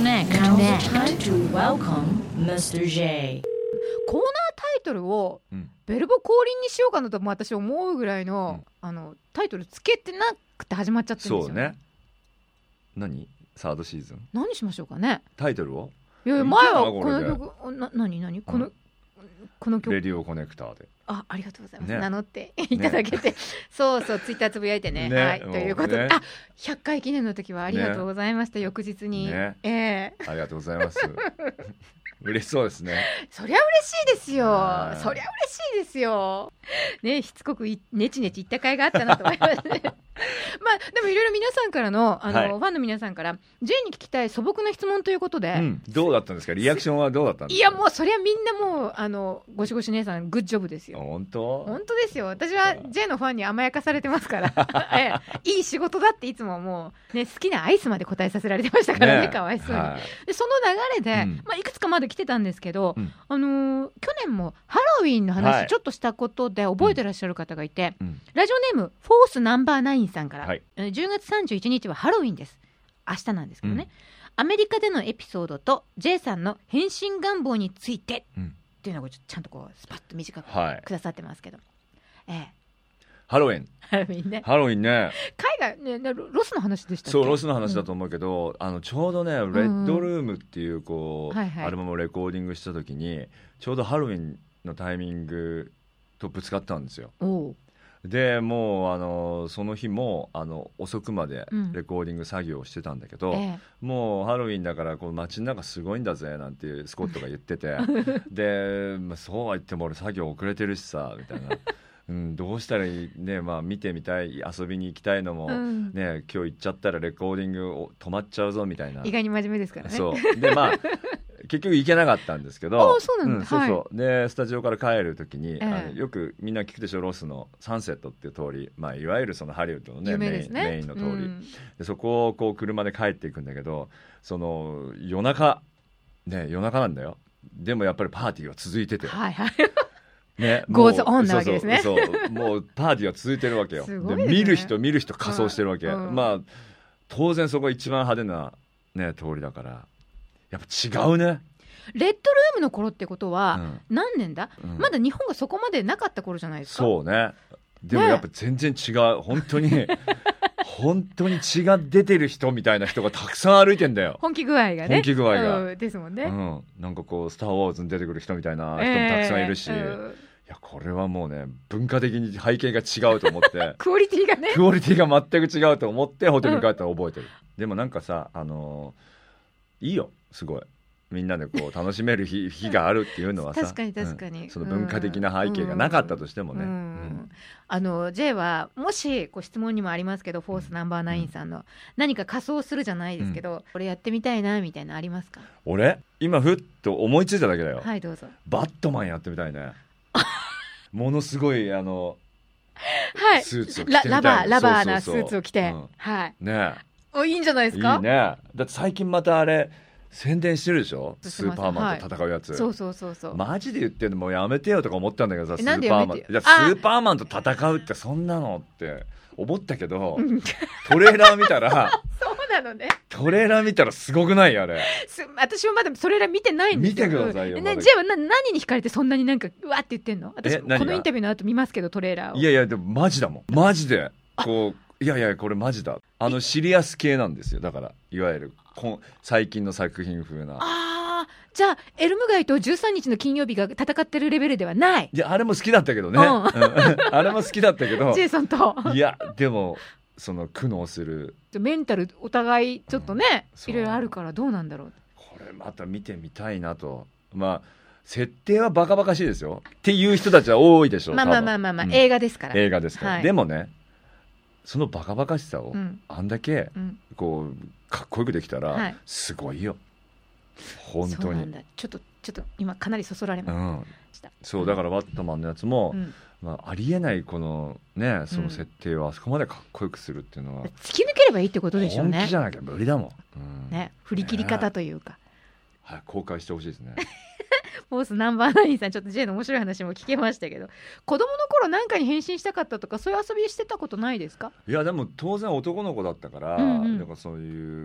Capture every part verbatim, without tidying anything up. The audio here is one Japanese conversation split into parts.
Connect. Now's the time to welcome ミスター J。 コーナータイトルをうんベルボ降臨にしようかなとも私思うぐらいの、うん、あのタイトルつけてなくて始まっちゃってるんですよね。 そうね。何サードシーズン何しましょうかね。 タイトルをいやいや前はこいいんじゃないの曲な何何この、 うんこの曲レディオコネクターであありがとうございます、 ね名乗っていただけて、ね、そうそうツイッターつぶやいてね、 ねはいということで、 ねあひゃっかい記念の時はありがとうございました、ね、翌日に、ねえー、 ありがとうございます嬉しそうですね。 そりゃ嬉しいですよ、 はいそりゃ嬉しいですよね、しつこくいネチネチ言った甲斐があったなと思いますねまあでもいろいろ皆さんからのあの、 はい、 ファンの皆さんから J に聞きたい素朴な質問ということで、 うん、どうだったんですか。リアクションはどうだったんですか。 いやもうそりゃみんなもうあのごしごし姉さんグッジョブですよ。 本当本当ですよ。私は J のファンに甘やかされてますからええ、いい仕事だっていつももう、ね、好きなアイスまで答えさせられてましたからね、 ね、 かわいそうに、 はい、 でその流れで、 うんまあ、いくつかまだ来てたんですけど、 うん、 あのー、去年もハロウィンのはい、 話ちょっとしたことで覚えてらっしゃる方がいて、 うん、 ラジオネームフォースナンバーナインさんから、 はい、 じゅうがつさんじゅういちにちはハロウィンです。明日なんですけどね、 うん、 アメリカでのエピソードと J さんの変身願望について、 うん、 っていうのをちゃんとこうスパッと短くくださってますけど、はい、ええ、 ハロウィンハロウィンね、 ハロウィンね、 海外ね、ロスの話でしたっけ。 そうロスの話だと思うけど、うん、あのちょうどねレッドルームっていうこう、 はいはい、 アルバムをレコーディングした時にちょうどハロウィンのタイミングとぶつかったんですよ。 おでもうあのその日もあの遅くまでレコーディング作業をしてたんだけど、うん、ええ、もうハロウィンだからこの街の中すごいんだぜなんてスコットが言っててで、まあ、そうは言っても俺作業遅れてるしさみたいなうん、どうしたらいいね、まあ、見てみたい遊びに行きたいのも、うんね、今日行っちゃったらレコーディング止まっちゃうぞみたいな。 意外に真面目ですからね。 そうでまあ結局行けなかったんですけどあそうなんだ、うん、 そうそう、はい、でスタジオから帰る時に、ええあのよくみんな聞くでしょロスのサンセットっていう通り、まあ、いわゆるそのハリウッドの、ね、 メイン、 メインの通り、うん、でそこをこう車で帰っていくんだけどその夜中、ね、夜中なんだよ。でもやっぱりパーティーは続いてて、 はいはいね、 ゴーズオンなわけですね。 そうそうそうもうパーティーは続いてるわけよ。 すごいですね、 で見る人見る人仮装してるわけ、 うん、 まあ当然そこが一番派手な、ね、通りだからやっぱ違うね。 レッドルームの頃ってことは何年だ、うん、まだ日本がそこまでなかった頃じゃないですか。 そうね。でもやっぱ全然違う、ね、本当に本当に血が出てる人みたいな人がたくさん歩いてんだよ。 本気具合がね。 本気具合が、 うん、ですもんね、 うん、なんかこうスター・ウォーズに出てくる人みたいな人もたくさんいるし、えーうん、いやこれはもうね文化的に背景が違うと思ってクオリティがねクオリティが全く違うと思ってホテルに帰ったら覚えてる、うん、でもなんかさあのー、いいよすごいみんなでこう楽しめる 日, 日があるっていうのはさ確かに確かに、 うん、その文化的な背景がなかったとしてもね、うんうんうん、あの J はもしこう質問にもありますけど、うん、フォースナンバーナインさんの何か仮装するじゃないですけど、うん、これやってみたいなみたいなありますか。 俺今ふっと思いついただけだよ。 はいどうぞ。 バットマンやってみたいねものすごいあの、 はい、 スーツを着てみたい。 ラバーラバーなスーツを着て、うん、はいねおいいんじゃないですか。 いいね。だって最近またあれ宣伝してるでしょスーパーマンと戦うやつ、はい、 そうそうそうそうマジで言ってんのもうやめてよとか思ったんだけどさスーパーマンいやスーパーマンと戦うってそんなのって思ったけどトレーラー見たらそうなのねトレーラー見たらすごくないあれ。 私はまだトレーラー見てないんですよ。 見てくださいよ。 ね、J はな何に惹かれてそんなになんかうわって言ってんの。私このインタビューの後見ますけどトレーラーを。 いやいやでもマジだもんマジでこういやいやこれマジだあのシリアス系なんですよ。だからいわゆる最近の作品風な。 あじゃあエルム街とじゅうさんにちの金曜日が戦ってるレベルではない。 いやあれも好きだったけどね、うん、あれも好きだったけどジェイソンといやでもその苦悩するメンタルお互いちょっとね、うん、いろいろあるからどうなんだろう。 これまた見てみたいなと。まあ設定はバカバカしいですよっていう人たちは多いでしょう。 まあまあまあまあまあ、うん、映画ですから映画ですから、 はい、 でもねそのバカバカしさを、うん、あんだけ、うん、こうかっこよくできたら、はい、すごいよ本当に。そうなんだ。 ちょっとちょっと今かなりそそられました、うん、 そうだからバットマンのやつも、うんまあ、ありえないこのねその設定をあそこまでかっこよくするっていうのは、うん、 突き抜ければいいってことでしょうね。 本気じゃなきゃ無理だもん、うんね、振り切り方というか、ね、 はい、公開してほしいですねフォースナンバーナインさんちょっと J の面白い話も聞けましたけど子供の頃何かに変身したかったとかそういう遊びしてたことないですか。 いやでも当然男の子だったから、うんうん、なんかそういう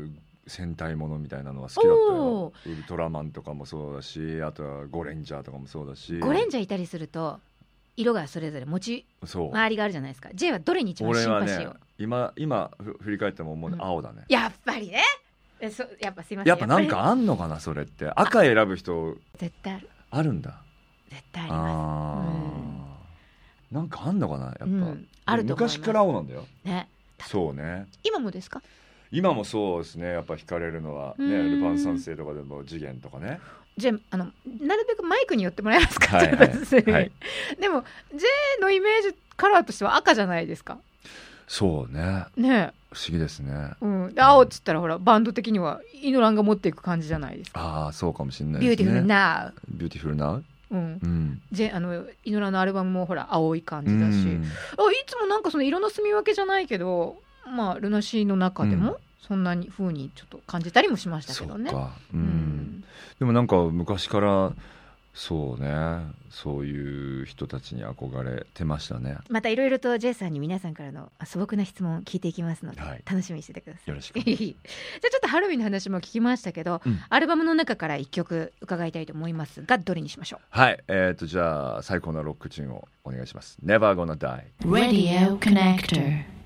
戦隊ものみたいなのは好きだったよ。ウルトラマンとかもそうだし、あとはゴレンジャーとかもそうだし。 ゴレンジャーいたりすると色がそれぞれ持ち回りがあるじゃないですか。 J はどれに一番シンパシーを？俺はね、今今振り返っても思う、ね、うん、青だね。 やっぱりね。えそやっぱすいません。 やっぱなんかあんのかなそれって。赤選ぶ人絶対ある。 あるんだ。 絶対あります。 うん、なんかあんのかなやっぱ、うん、 あると思います。 昔から青なんだよね。 そうね。 今もですか？ 今もそうですね。やっぱ惹かれるのはね、ルパン三世とかでも次元とかね。 じゃあ、あのなるべくマイクに寄ってもらえますか？はいはいはい、でも J のイメージカラーとしては赤じゃないですか。 そうね。 ね、 不思議ですね。 うん、で青っつったらほらバンド的にはイノランが持っていく感じじゃないですか。 ああ、そうかもしれないですね。 ビューティフルナウ。 ビューティフルナウ。うんうん、J あのイノランのアルバムもほら青い感じだし、あいつもなんかその色の住み分けじゃないけど、まあルナシーの中でも、うん、そんなに風にちょっと感じたりもしましたけどね。 そうか、うん、うん、でもなんか昔からそうね、そういう人たちに憧れてましたね。 またいろいろと J さんに皆さんからの素朴な質問を聞いていきますので、はい、楽しみにしててください。 よろしく。 じゃあちょっとハロウィンの話も聞きましたけど、うん、アルバムの中からいっきょく伺いたいと思いますが、どれにしましょう？ はい、えーとじゃあ最高のロックチューンをお願いします。 Never Gonna Die Radio Connector